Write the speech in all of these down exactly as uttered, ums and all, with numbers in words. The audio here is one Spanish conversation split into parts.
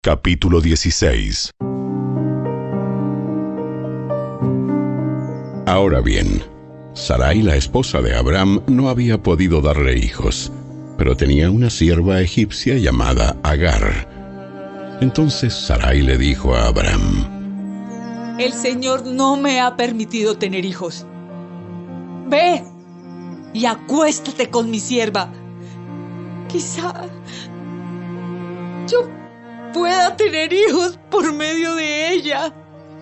Capítulo dieciséis. Ahora bien, Sarai, la esposa de Abraham, no había podido darle hijos, pero tenía una sierva egipcia llamada Agar. Entonces Sarai le dijo a Abraham: El Señor no me ha permitido tener hijos. Ve y acuéstate con mi sierva. Quizá yo pueda tener hijos por medio de ella.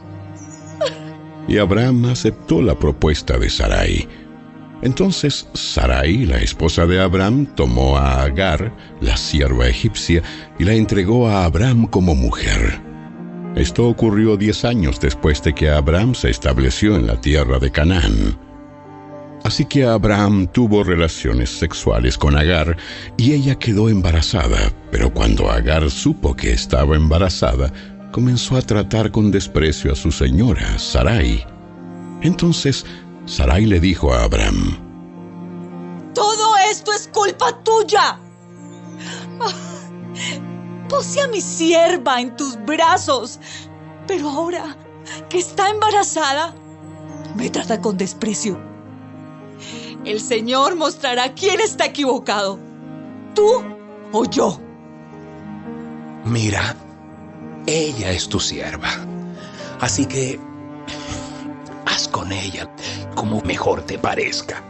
Y Abraham aceptó la propuesta de Sarai. Entonces Sarai, la esposa de Abraham, tomó a Agar, la sierva egipcia, y la entregó a Abraham como mujer. Esto ocurrió diez años después de que Abraham se estableció en la tierra de Canaán. Así que Abraham tuvo relaciones sexuales con Agar, y ella quedó embarazada. Pero cuando Agar supo que estaba embarazada, comenzó a tratar con desprecio a su señora, Sarai. Entonces Sarai le dijo a Abraham: Todo esto es culpa tuya. Puse a mi sierva en tus brazos, pero ahora que está embarazada, me trata con desprecio. El Señor mostrará quién está equivocado, tú o yo. Mira, ella es tu sierva, así que haz con ella como mejor te parezca.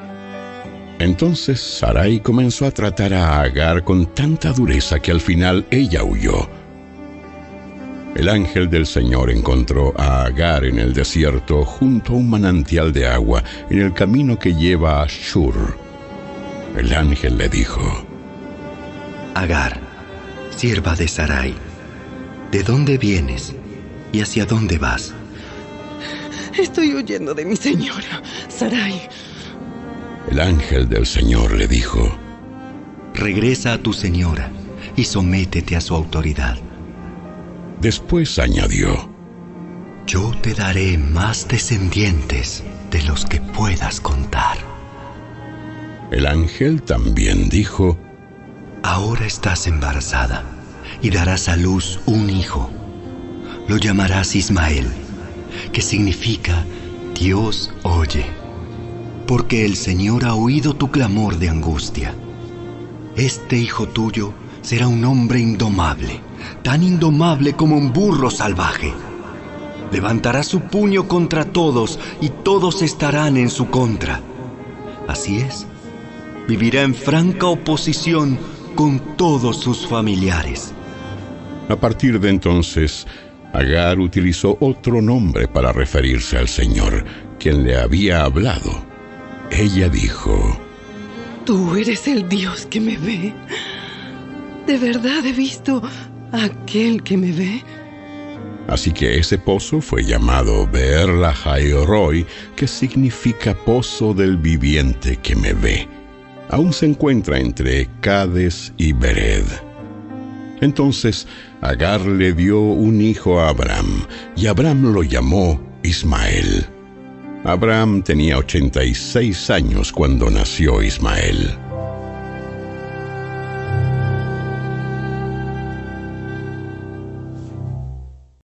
Entonces Sarai comenzó a tratar a Agar con tanta dureza que al final ella huyó. El ángel del Señor encontró a Agar en el desierto junto a un manantial de agua en el camino que lleva a Shur. El ángel le dijo: Agar, sierva de Sarai, ¿de dónde vienes y hacia dónde vas? Estoy huyendo de mi señora, Sarai. El ángel del Señor le dijo: Regresa a tu señora y sométete a su autoridad. Después añadió: Yo te daré más descendientes de los que puedas contar. El ángel también dijo: Ahora estás embarazada y darás a luz un hijo. Lo llamarás Ismael, que significa Dios oye, porque el Señor ha oído tu clamor de angustia. Este hijo tuyo será un hombre indomable, tan indomable como un burro salvaje. Levantará su puño contra todos y todos estarán en su contra. Así es, vivirá en franca oposición con todos sus familiares. A partir de entonces, Agar utilizó otro nombre para referirse al Señor, quien le había hablado. Ella dijo: Tú eres el Dios que me ve. ¿De verdad he visto a aquel que me ve? Así que ese pozo fue llamado Beer Lahai Roi, que significa pozo del viviente que me ve. Aún se encuentra entre Cades y Bered. Entonces Agar le dio un hijo a Abraham, y Abraham lo llamó Ismael. Abraham tenía ochenta y seis años cuando nació Ismael.